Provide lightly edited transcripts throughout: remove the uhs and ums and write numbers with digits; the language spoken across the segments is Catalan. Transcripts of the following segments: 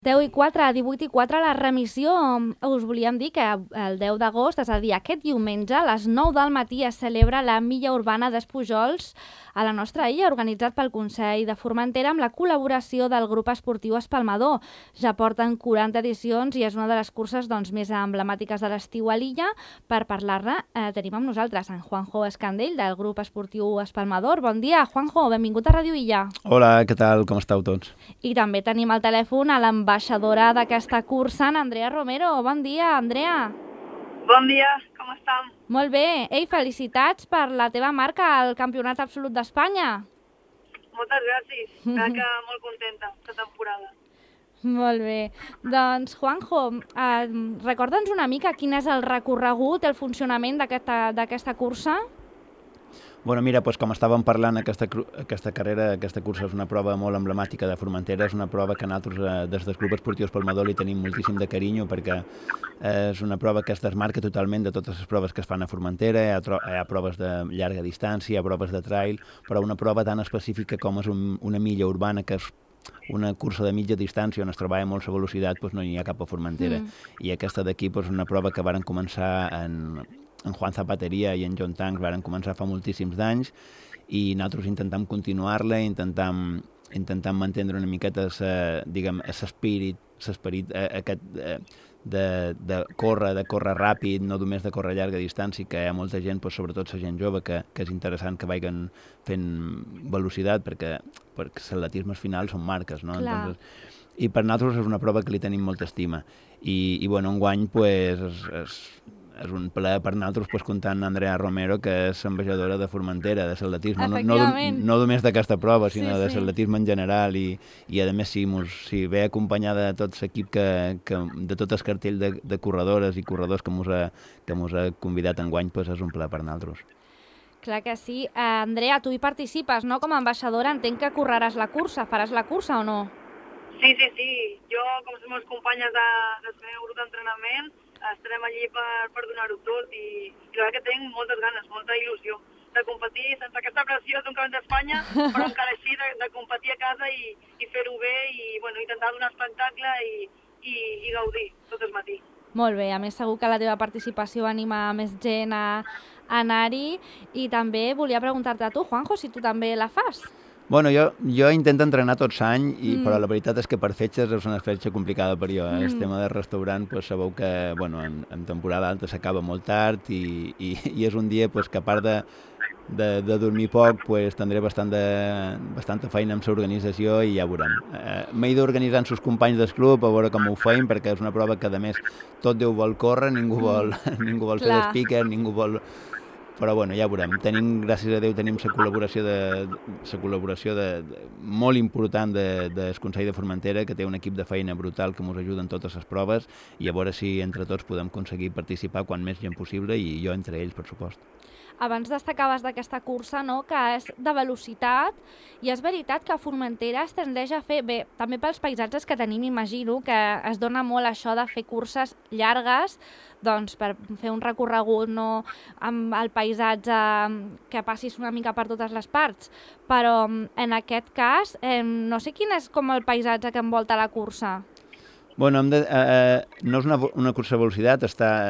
10:04, 18:04, la remissió. Us volíem dir que el 10 d'agost, és a dir, aquest diumenge, a les 9 del matí, es celebra la Milla Urbana d'Espujols a la nostra illa, organitzat pel Consell de Formentera amb la col·laboració del grup esportiu Espalmador. Ja porten 40 edicions i és una de les curses més emblemàtiques de l'estiu a l'illa. Per parlar-ne, tenim amb nosaltres en Juanjo Escandell, del grup esportiu Espalmador. Bon dia, Juanjo, benvingut a Ràdio Illa. Hola, què tal? Com esteu tots? I també tenim al telèfon a l'ambaixadora d'aquesta cursa, en Andrea Romero. Bon dia, Andrea. Bon dia, com estem? Molt bé. Ei, felicitats per la teva marca al Campionat Absolut d'Espanya. Moltes gràcies. Crec que molt contenta aquesta temporada. Molt bé. Doncs, Juanjo, recorda'ns una mica quin és el recorregut, el funcionament d'aquesta cursa? Bueno, mira, doncs com estàvem parlant, aquesta cursa és una prova molt emblemàtica de Formentera, és una prova que nosaltres des del Club Esportiu Espalmador li tenim moltíssim de carinyo perquè és una prova que es desmarca totalment de totes les proves que es fan a Formentera, hi ha proves de llarga distància, hi ha proves de trail, però una prova tan específica com és una milla urbana, que és una cursa de mitja distància on es treballa molt la velocitat, doncs no hi ha cap a Formentera. I aquesta d'aquí és una prova que varen començar en Juan Zapateria i en John Tanks varen començar fa moltíssims d'anys i nosaltres intentam continuar-la, intentam mantenir una miqueta l'esperit aquest de córrer ràpid, no només de córrer a llarga distància, que hi ha molta gent, sobretot la gent jove, que és interessant que vagin fent velocitat perquè l'atletisme final són marques, no? Entonces, i per nosaltres és una prova que li tenim molta estima i bueno, enguany és un plaer per nosaltres comptar amb Andrea Romero, que és ambaixadora de Formentera, de l'atletisme, no només d'aquesta prova, sinó de l'atletisme en general, i a més si ve acompanyada de tot l'equip, de tot el cartell de corredores i corredors que mos ha convidat enguany, és un plaer per nosaltres. Clar que sí. Andrea, tu hi participes, no? Com a ambaixadora entenc que correràs la cursa. Faràs la cursa o no? Sí. Jo, com les meves companyes del meu grup d'entrenament, estarem allí per donar-ho tot i la veritat que tinc moltes ganes, molta il·lusió de competir sense aquesta pressió d'un camp d'Espanya, però encara així de competir a casa i fer-ho bé i intentar donar espectacle i gaudir tot el matí. Molt bé, a més segur que la teva participació anima més gent a anar-hi i també volia preguntar-te a tu, Juanjo, si tu també la fas. Bueno, jo intento entrenar tot l'any, però la veritat és que per fetges és una fetge complicada per jo. El tema del restaurant, sabeu que en temporada alta s'acaba molt tard i és un dia que a part de dormir poc tindré bastanta feina amb l'organització i ja veurem. M'he d'organitzar amb els companys del club a veure com ho feim, perquè és una prova que a més tot Déu vol córrer, ningú vol fer l'speaker, ningú vol... Però bueno, ja veurem. Gràcies a Déu, tenim la col·laboració molt important del Consell de Formentera, que té un equip de feina brutal que ens ajuda en totes les proves, i a veure si entre tots podem aconseguir participar quan més gent possible, i jo entre ells, per supost. Abans destacaves d'aquesta cursa, no?, que és de velocitat, i és veritat que a Formentera es tendeix a fer, bé, també pels paisatges que tenim, imagino, que es dona molt això de fer curses llargues, doncs per fer un recorregut, no, amb el paisatge que passis una mica per totes les parts, però en aquest cas no sé quin és com el paisatge que envolta la cursa. Bueno, no és una cursa de velocitat,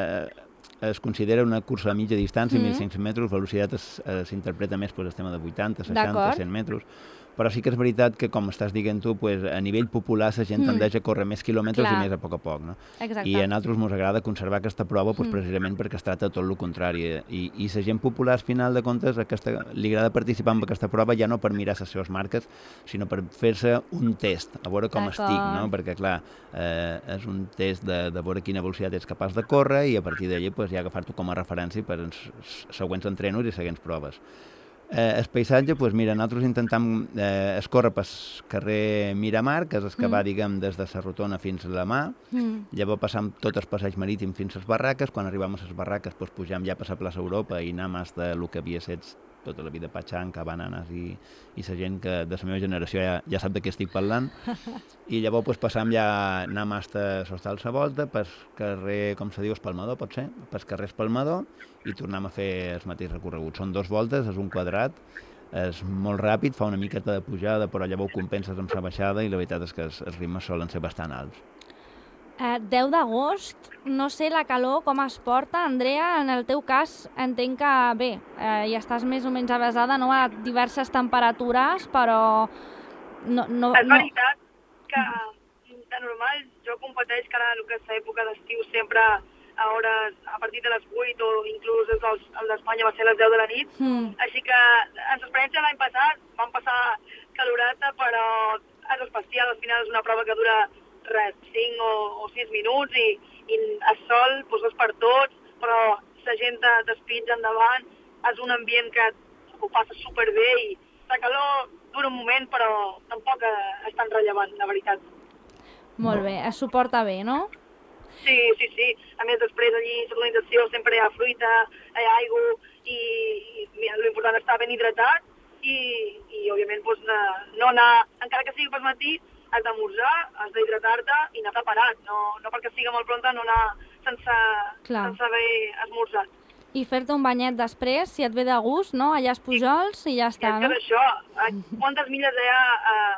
es considera una cursa a mitja distància, 1.500 metres, velocitat s'interpreta més el tema de 80, 60, 100 metres, però sí que és veritat que, com estàs dient tu, a nivell popular la gent tendeix a córrer més quilòmetres i més a poc, no? Exacte. I a nosaltres ens agrada conservar aquesta prova precisament perquè es tracta de tot el contrari. I la gent popular, al final de comptes, li agrada participar en aquesta prova ja no per mirar les seves marques, sinó per fer-se un test, a veure com estic, no? Perquè, clar, és un test de veure quina velocitat ets capaç de córrer i a partir d'allà ja agafar-t'ho com a referència per als següents entrenos i següents proves. El paisatge, mira, nosaltres intentem escórrer pel carrer Miramar, que és el que va, diguem, des de la Rotona fins a la Mà, llavors passam tot el passeig marítim fins a les barraques, quan arribem a les barraques pugem ja per la plaça Europa i anem fins a el que havia estat tota la vida Patxanca, Bananes i la gent que de la meva generació ja sap de què estic parlant. I llavors passam ja, anem fins a Sostal la Volta, pel carrer, com se diu, Espalmador, pot ser? Pel carrer Espalmador, i tornem a fer el mateix recorregut. Són 2 voltes, és un quadrat, és molt ràpid, fa una miqueta de pujada, però llavors ho compenses amb la baixada i la veritat és que els ritmes solen ser bastant alts. 10 d'agost, no sé la calor com es porta. Andrea, en el teu cas entenc que bé, ja estàs més o menys avesada, no, a diverses temperatures, però no... És veritat que de normal jo competeix que ara el que és l'època d'estiu sempre a hores a partir de les 8 o inclús el d'Espanya va ser a les 10 de la nit. Així que en l'experiència l'any passat vam passar caloreta, però és especial, al final és una prova que dura 5 o 6 minuts i el sol és per tots, però la gent despitja endavant, és un ambient que ho passa superbé i la calor dura un moment, però tampoc és tan rellevant, la veritat. Molt bé, es suporta bé, no? Sí. A més, després allí a l'organització sempre hi ha fruita, hi ha aigua i l'important és estar ben hidratat i òbviament, no anar, encara que sigui pel matí, has d'esmorzar, has d'hidratar-te i anar preparat, no perquè sigui molt pronta no anar sense haver esmorzat. I fer-te un banyet després, si et ve de gust, no? Allà als Pujols i ja està, no? És això, quantes milles hi ha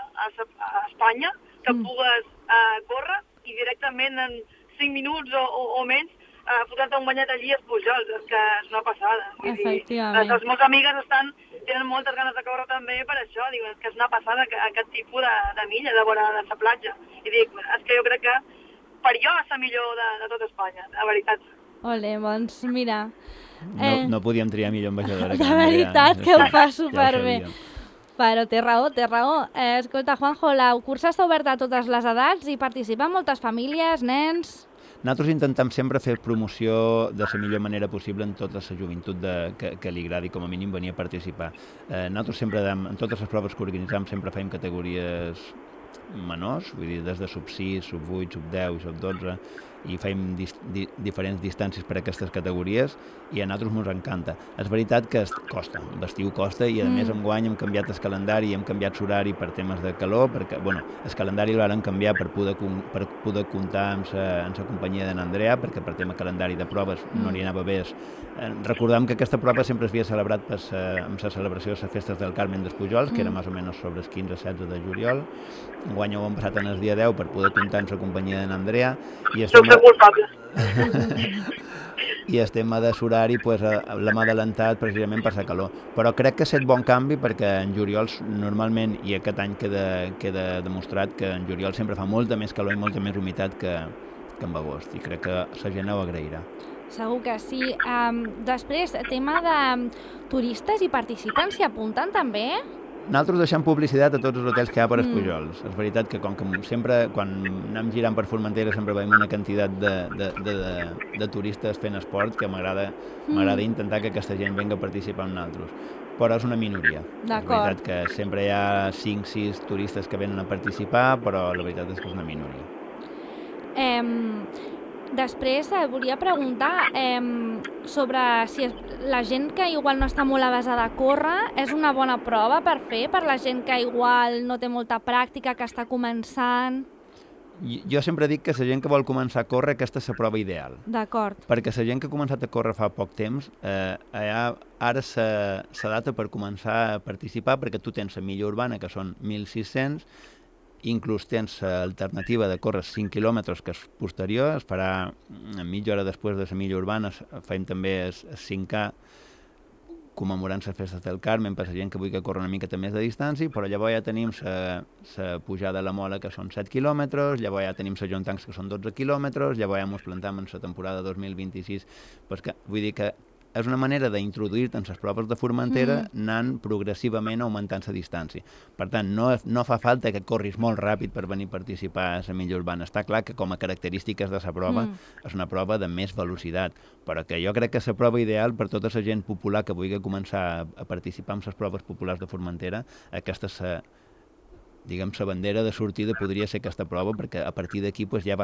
a Espanya que pugues córrer i directament en 5 minuts o menys fotre-te un banyet allí als Pujols, és que és una passada. Efectivament. Les meves amigues tenen moltes ganes de córrer també per això, diuen, és que és una passada aquest tipus de milla de vora de la platja. I dic, és que jo crec que per jo és la millor de tot Espanya, la veritat. Ole, doncs mira... No podíem triar millor ambaixadora. De veritat que ho fa superbé. Però té raó. Escolta, Juanjo, la cursa està oberta a totes les edats i participen moltes famílies, nens... Nosaltres intentem sempre fer promoció de la millor manera possible en tota la joventut que li agradi com a mínim venir a participar. Nosaltres sempre, en totes les proves que organitzem, sempre fem categories menors, vull dir, des de sub 6, sub 8, sub 10 i sub 12, i fem diferents distàncies per a aquestes categories i a nosaltres ens encanta. És veritat que costa, l'estiu costa i a més enguany hem canviat el calendari i hem canviat l'horari per temes de calor, perquè el calendari el vam canviar per poder comptar amb la companyia d'en Andrea, perquè per tema calendari de proves no li anava bé. Recordem que aquesta prova sempre s'havia celebrat amb la celebració de les festes del Carmen dels Pujols, que era més o menys sobre els 15-16 de juliol. Enguany ho hem passat en el dia 10 per poder comptar amb la companyia d'en Andrea i i el tema de l'horari l'hem adelantat precisament per la calor. Però crec que ha estat bon canvi perquè en juliol normalment, i aquest any queda demostrat que en juliol sempre fa molta més calor i molta més humitat que en agost, i crec que la gent ho agrairà. Segur que sí. Després, tema de turistes i participants s'hi apunten també? Nosaltres deixem publicitat a tots els hotels que hi ha per els Pujols. És veritat que com que sempre, quan anem girant per Formentera, sempre veiem una quantitat de turistes fent esport, que m'agrada intentar que aquesta gent venga a participar amb nosaltres. Però és una minoria. D'acord. És veritat que sempre hi ha 5-6 turistes que venen a participar, però la veritat és que és una minoria. Després volia preguntar sobre si la gent que igual no està molt avesada a córrer és una bona prova per fer, per la gent que igual no té molta pràctica, que està començant. Jo sempre dic que la gent que vol començar a córrer, aquesta és la prova ideal. D'acord. Perquè la gent que ha començat a córrer fa poc temps, ara la data per començar a participar, perquè tu tens la milla urbana, que són 1.600, inclús tens l'alternativa de córrer 5 quilòmetres, que és posterior, es farà mitja hora després de la milla urbana, fem també el 5K, commemorant les festes del Carmen per la gent que vulgui córrer una miqueta més de distància, però llavors ja tenim la pujada a la Mola, que són 7 quilòmetres, llavors ja tenim la Jontancs, que són 12 quilòmetres, llavors ja ens plantem en la temporada 2026, perquè vull dir que és una manera d'introduir-te en les proves de Formentera anant progressivament augmentant la distància. Per tant, no fa falta que corris molt ràpid per venir a participar a la milla urbana. Està clar que com a característiques de la prova és una prova de més velocitat, però que jo crec que la prova ideal per tota la gent popular que vulgui començar a participar en les proves populars de Formentera, aquesta és la bandera de sortida podria ser aquesta prova, perquè a partir d'aquí ja vas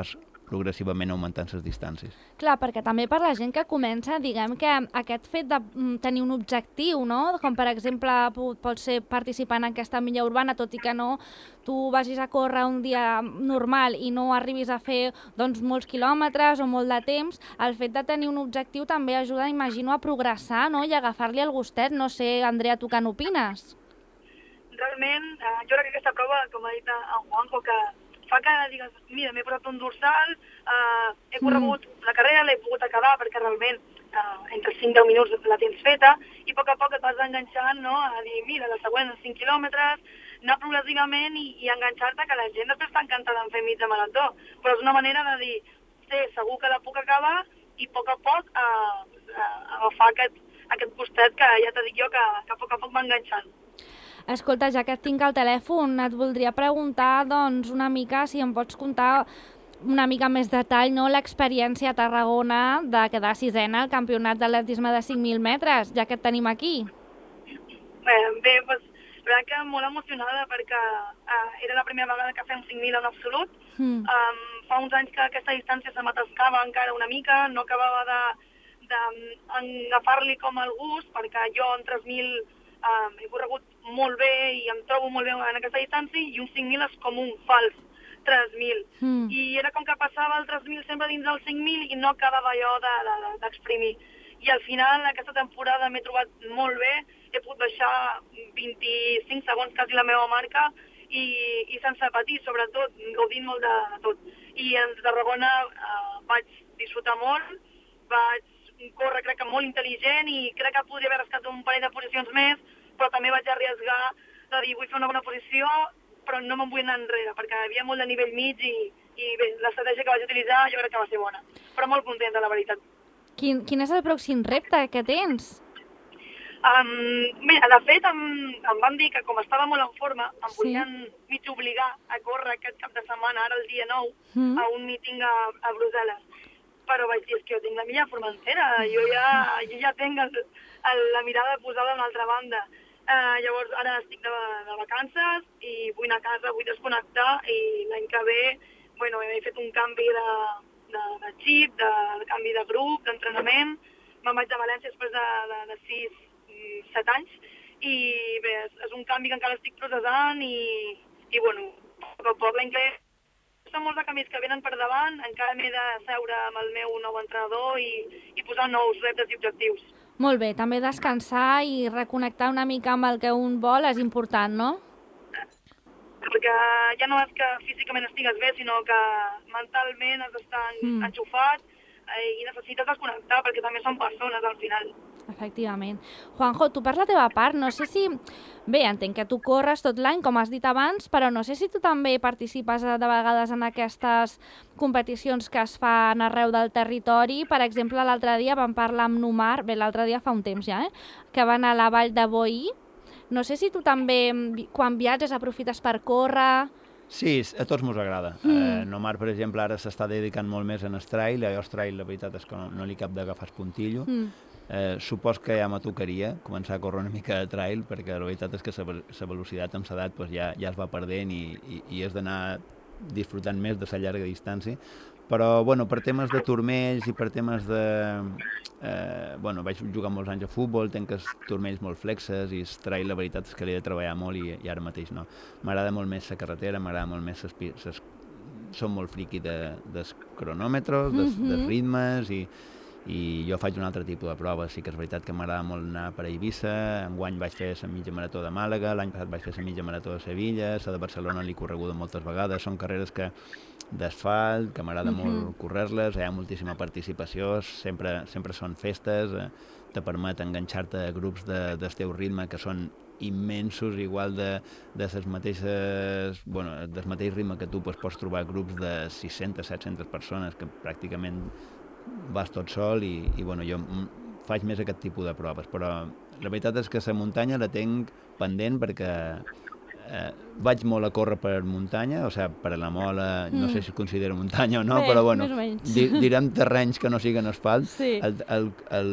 progressivament augmentant les distàncies. Clar, perquè també per la gent que comença, diguem que aquest fet de tenir un objectiu, no? Com per exemple pot ser participar en aquesta milla urbana, tot i que no tu vagis a córrer un dia normal i no arribis a fer doncs, molts quilòmetres o molt de temps, el fet de tenir un objectiu també ajuda, imagino, a progressar, no? I agafar-li el gustet. No sé, Andrea, tu què n'opines? Realment, jo crec que aquesta prova, com ha dit en Juanjo, que fa que digues, mira, m'he posat un dorsal, he corregut la carrera, l'he pogut acabar, perquè realment entre 5 i 10 minuts la tens feta, i a poc et vas enganxant, no?, a dir, mira, la següent 5 quilòmetres, anar progressivament i enganxar-te, que la gent després està encantada en fer mitja marató. Però és una manera de dir, sí, segur que la puc acabar, i a poc agafar aquest gustet que ja t'he dit jo, que a poc va enganxant. Escolta, ja que et tinc al telèfon, et voldria preguntar, doncs, una mica, si em pots contar una mica més detall, no?, l'experiència a Tarragona de quedar sisena al campionat d'atletisme de 5.000 metres, ja que et tenim aquí. Bé, doncs, la veritat que molt emocionada perquè era la primera vegada que fem 5.000 en absolut. Fa uns anys que aquesta distància se m'atascava encara una mica, no acabava d'agafar-li com el gust, perquè jo en 3.000 he corregut molt bé i em trobo molt bé en aquesta distància, i un 5.000 és com un fals 3.000. I era com que passava el 3.000 sempre dins del 5.000 i no acabava jo d'exprimir. I al final, aquesta temporada m'he trobat molt bé, he pogut baixar 25 segons quasi la meva marca i sense patir, sobretot, gaudint molt de tot. I a Tarragona vaig disfrutar molt, vaig córrer, crec que molt intel·ligent, i crec que podria haver rescat un parell de posicions més, però també vaig arriesgar de dir, vull fer una bona posició, però no me'n vull anar enrere, perquè hi havia molt de nivell mig i bé, l'estratègia que vaig utilitzar jo crec que va ser bona. Però molt contenta, la veritat. Quin és el pròxim repte que tens? Bé, de fet, em van dir que com estava molt en forma, em volien mig obligar a córrer aquest cap de setmana, ara el dia 9, a un míting a Brussel·les. Però vaig dir, és que jo tinc la milla formentera, jo ja tinc la mirada posada a una altra banda. Llavors, ara estic de vacances i vull anar a casa, vull desconnectar, i l'any que ve, bueno, he fet un canvi de xip, de canvi de grup, d'entrenament. Me'n vaig a València després de 6-7 anys, i bé, és un canvi que encara estic processant, i bueno, a poc l'any que ve són molts de canvis que venen per davant, encara m'he de seure amb el meu nou entrenador i posar nous reptes i objectius. Molt bé, també descansar i reconnectar una mica amb el que un vol és important, no? Perquè ja no és que físicament estigues bé, sinó que mentalment has d'estar enxufat i necessites desconnectar, perquè també són persones al final. Efectivament. Juanjo, tu per la teva part, no sé si... Bé, entenc que tu corres tot l'any, com has dit abans, però no sé si tu també participes de vegades en aquestes competicions que es fan arreu del territori. Per exemple, l'altre dia vam parlar amb Numar, bé, l'altre dia fa un temps ja, que van a la Vall de Boí. No sé si tu també, quan viatges, aprofites per córrer... Sí, a tots mos agrada. Nomar, per exemple, ara s'està dedicant molt més en el trail, i el trail, la veritat és que no li cap d'agafar el puntillo. Supos que ja me tocaria començar a córrer una mica de trail, perquè la veritat és que la velocitat amb l'edat pues, ja es va perdent i has d'anar disfrutant més de la llarga distància. Però bueno, per temes de turmells i per temes de... vaig jugar molts anys a futbol, tenc els turmells molt flexes, i el trail la veritat és que l'he de treballar molt i ara mateix no. M'agrada molt més la carretera, m'agrada molt més som molt friqui dels cronòmetres, dels ritmes, i jo faig un altre tipus de proves. Sí que és veritat que m'agrada molt anar per a Eivissa, enguany vaig fer la mitja marató de Màlaga, l'any passat vaig fer la mitja marató de Sevilla, la de Barcelona l'he correguda moltes vegades, són carreres d'asfalt, que m'agrada molt córrer-les, hi ha moltíssima participació, sempre són festes, te permet enganxar-te a grups del teu ritme que són immensos, igual del mateix ritme que tu pots trobar grups de 600-700 persones que pràcticament vas tot sol i bueno, jo faig més aquest tipus de proves, però la veritat és que la muntanya la tinc pendent perquè vaig molt a córrer per muntanya, o sigui, per la Mola, no sé si considero muntanya o no, però bueno, direm terrenys que no siguen asfalt,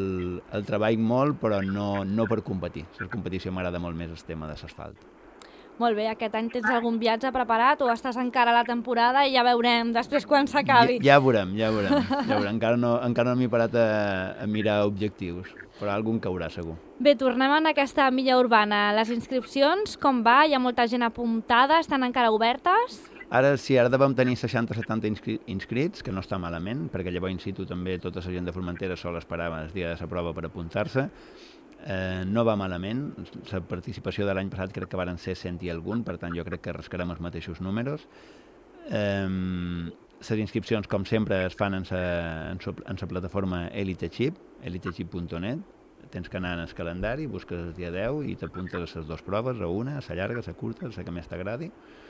el treballo molt, però no per competir. La competició m'agrada molt més el tema de l'asfalt. Molt bé, aquest any tens algun viatge preparat o estàs encara a la temporada i ja veurem després quan s'acabi? Ja veurem. Encara no m'he parat a mirar objectius, però algun caurà segur. Bé, tornem en aquesta milla urbana. Les inscripcions, com va? Hi ha molta gent apuntada? Estan encara obertes? Ara devem tenir 60-70 inscrits, que no està malament, perquè llavors in situ també tota la gent de Formentera sol esperar el dia de la prova per apuntar-se. No va malament, la participació de l'any passat crec que varen ser 100 i algun, per tant jo crec que rascarem els mateixos números. Les inscripcions, com sempre, es fan en la plataforma elitechip.net. Tens que anar en el calendari, busques el dia 10 i t'apuntes a les dues proves, a una, a la llarga, a la curta, a la que més t'agradi.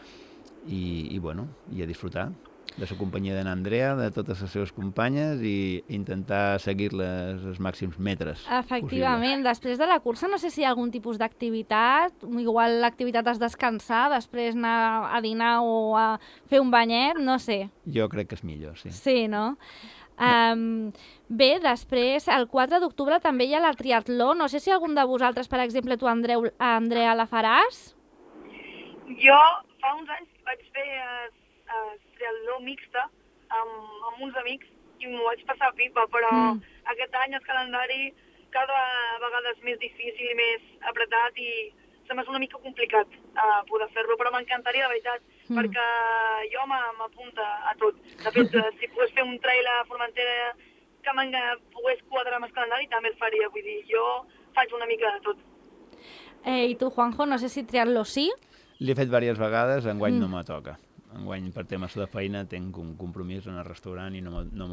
I a disfrutar de la companyia d'en Andrea, de totes les seves companyes i intentar seguir-les els màxims metres Efectivament. possibles. Després de la cursa no sé si hi ha algun tipus d'activitat, igual l'activitat és descansar, després anar a dinar o a fer un banyet, no sé. Jo crec que és millor, sí. Sí, no? Bé, després, el 4 d'octubre també hi ha la triatló. No sé si algun de vosaltres, per exemple, tu, Andrea, la faràs? Jo fa uns anys vaig fer triatló mixta amb uns amics i m'ho vaig passar pipa, però aquest any el calendari cada vegada és més difícil i més apretat i se m'és una mica complicat poder fer-lo, però m'encantaria, de veritat, perquè jo m'apunta a tot. De fet, si pogués fer un trail a Formentera que pogués quadrar amb el calendari, també el faria. Vull dir, jo faig una mica de tot. I tu, Juanjo, no sé si triatló sí? L'he fet diverses vegades, enguany no me toca. Enguany, per temes de feina, tinc un compromís en el restaurant i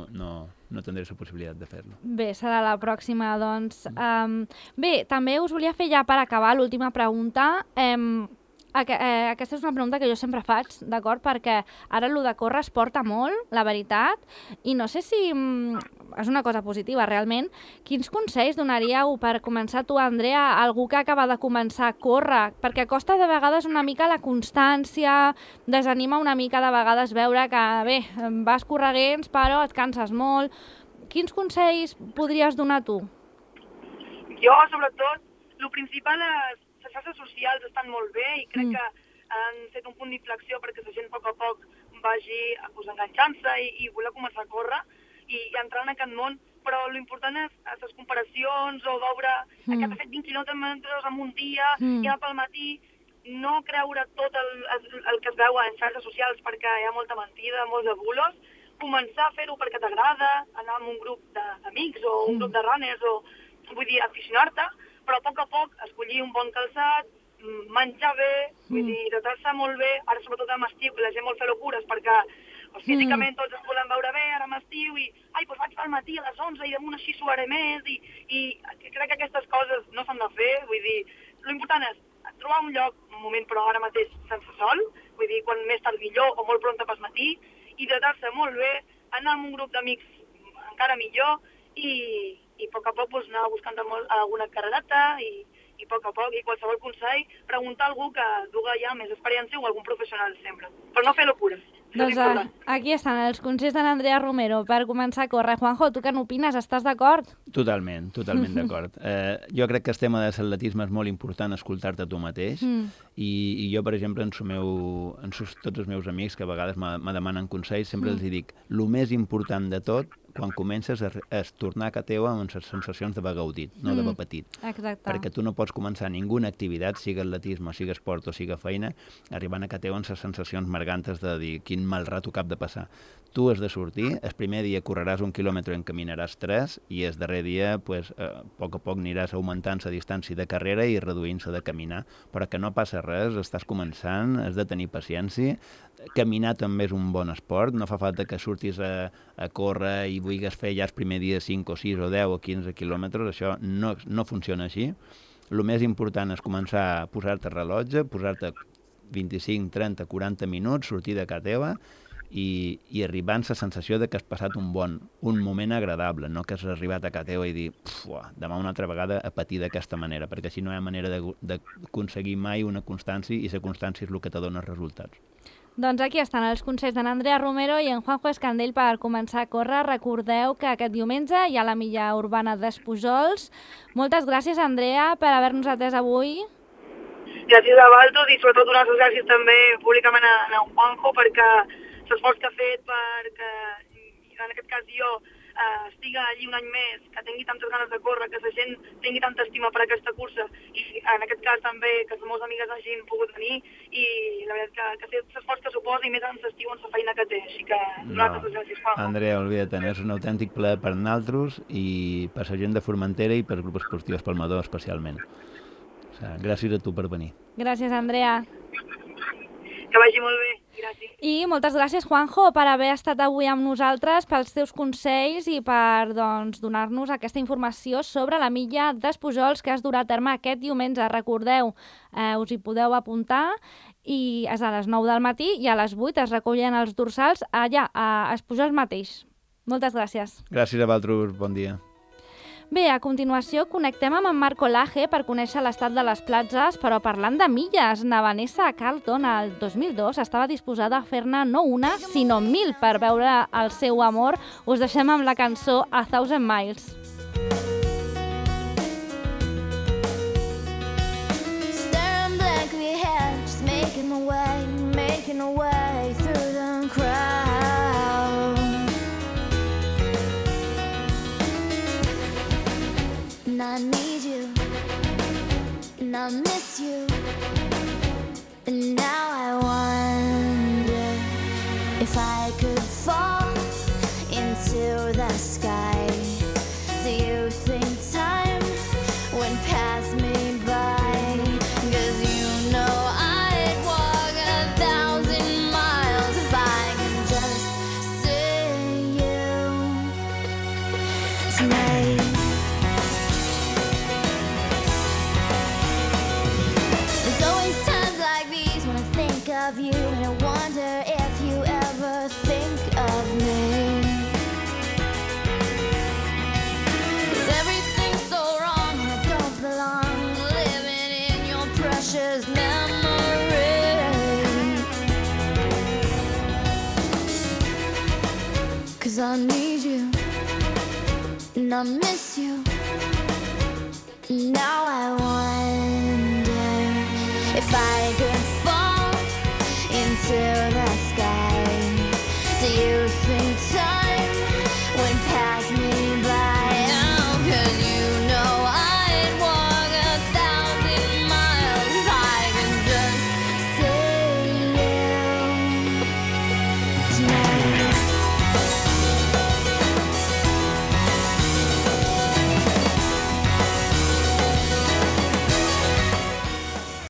no tindré la possibilitat de fer-lo. Bé, serà la pròxima, doncs. Bé, també us volia fer ja per acabar l'última pregunta. Aquesta és una pregunta que jo sempre faig, d'acord? Perquè ara el de córrer es porta molt, la veritat, i no sé si és una cosa positiva, realment. Quins consells donaríeu per començar tu, Andrea, a algú que acaba de començar a córrer? Perquè costa de vegades una mica la constància, desanima una mica de vegades veure que, bé, vas correguents, però et canses molt. Quins consells podries donar tu? Jo, sobretot, el principal és les xarxes socials estan molt bé i crec que han fet un punt d'inflexió perquè la gent a poc vagi enganxant-se i voler començar a córrer i entrar en aquest món, però l'important és les comparacions o veure que ha fet 20 quilòmetres en un dia i anar pel matí, no creure tot el que es veu en xarxes socials perquè hi ha molta mentida, molts de bulos, començar a fer-ho perquè t'agrada, anar amb un grup d'amics o un grup de runners o, vull dir, aficionar-te, però a poc escollir un bon calçat, menjar bé, vull dir, hidratar-se molt bé, ara sobretot amb estiu, que la gent vol fer locures perquè físicament tots es volen veure bé ara amb estiu i doncs vaig al matí a les 11 i damunt així suaré més i crec que aquestes coses no s'han de fer, vull dir, l'important és trobar un lloc, un moment però ara mateix sense sol, vull dir, quan més tard millor o molt prompte pel matí, hidratar-se molt bé, anar amb un grup d'amics encara millor i a poc doncs, anar buscant alguna carrereta i a poc, i qualsevol consell, preguntar a algú que duga ja més experiència o algun professional sempre, però no fer locures. Doncs aquí estan els consells d'en Andrea Romero per començar a córrer. Juanjo, tu què n'opines? Estàs d'acord? Totalment d'acord. Jo crec que el tema de l'atletisme és molt important escoltar-te tu mateix i jo, per exemple, tots els meus amics que a vegades me demanen consells, sempre els dic, el més important de tot quan comences és tornar a casa teva amb les sensacions d'haver gaudit, no d'haver patit. Exacte. Perquè tu no pots començar ninguna activitat, sigui atletisme, sigui esport o sigui feina, arribant a casa teva amb les sensacions margantes de dir quin mal rato cap de passar. Tu has de sortir, el primer dia correràs 1 quilòmetre i en caminaràs 3 i el darrer dia, a poc aniràs augmentant la distància de carrera i reduint-se de caminar, però que no passa res, estàs començant, has de tenir paciència. Caminar també és un bon esport, no fa falta que surtis a córrer i vulguis fer ja el primer dia 5 o 6 o 10 o 15 quilòmetres, això no funciona així. El més important és començar a posar-te rellotge, posar-te 25, 30, 40 minuts, sortir de casa teva i arribar amb la sensació de que has passat un moment agradable, no que has arribat a casa teva i dir demà una altra vegada a patir d'aquesta manera, perquè així no hi ha manera d'aconseguir mai una constància i la constància és el que te dona resultats. Doncs aquí estan els consells d'en Andrea Romero i en Juanjo Escandell per començar a córrer. Recordeu que aquest diumenge hi ha la milla urbana d'Espujols. Moltes gràcies, Andrea, per haver-nos atès avui. gràcies a Valtos i sobretot donar les gràcies també públicament a Juanjo perquè l'esforç que ha fet perquè, en aquest cas jo, estiga allí un any més, que tingui tantes ganes de córrer, que la gent tingui tanta estima per aquesta cursa i en aquest cas també que les meves amigues hagin pogut venir i la veritat que sé l'esforç que suposa i més en l'estiu en la feina que té, així que donar-te les gràcies, Juanjo. Andrea, olvida-te'n, és un autèntic plaer per nosaltres i per la gent de Formentera i per el grup esportiu Espalmador especialment. O sigui, gràcies a tu per venir. Gràcies, Andrea. Que vagi molt bé. Gràcies. I moltes gràcies, Juanjo, per haver estat avui amb nosaltres, pels teus consells i per donar-nos aquesta informació sobre la milla d'Espujols que es durà a terme aquest diumenge. Recordeu, us hi podeu apuntar i és a les 9 del matí i a les 8 es recullen els dorsals allà, a Espujols mateix. Moltes gràcies. Gràcies a vosaltres, bon dia. Bé, a continuació connectem amb en Marco Laje per conèixer l'estat de les platges, però parlant de milles, na Vanessa Carlton el 2002 estava disposada a fer-ne no una, sinó 1000 per veure el seu amor. Us deixem amb la cançó A Thousand Miles. Staring blankly ahead, just making my way through the crowd. And I need you, and I miss you, and now I wonder if I could fall into the sky. Do you think time went past me by? 'Cause you know I'd walk 1,000 miles if I can just see you tonight. Of you, and I wonder if you ever think of me. 'Cause everything's so wrong and I don't belong living in your precious memory. 'Cause I need you and I miss you. Now I wonder if I could fall into